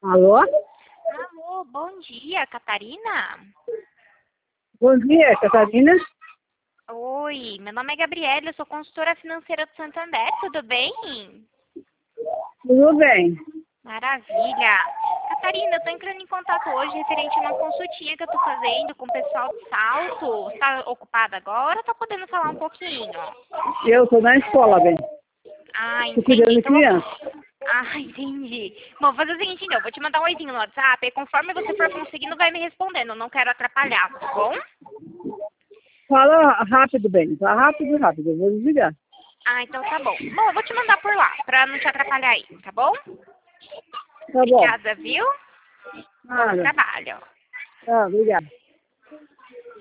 Alô? Alô, bom dia, Catarina? Bom dia, Catarina. Oi, meu nome é Gabriela, eu sou consultora financeira do Santander, tudo bem? Tudo bem? Maravilha. Catarina, eu tô entrando em contato hoje referente a uma consultinha que eu tô fazendo com o pessoal de Salto. Você tá ocupada agora ou tá podendo falar um pouquinho? Eu estou na escola, bem. Ah, Estou entendi. cuidando de Então, criança. entendi. Bom, vou fazer o seguinte, então, eu vou te mandar um oizinho no WhatsApp e conforme você for conseguindo, vai me respondendo. Eu não quero atrapalhar, tá bom? Fala rápido, bem. Tá rápido, rápido. Eu vou desligar. Ah, então tá bom. Bom, eu vou te mandar por lá, pra não te atrapalhar aí, tá bom? Tá bom. Obrigada, viu? Bom Nada. trabalho. Tá, obrigada.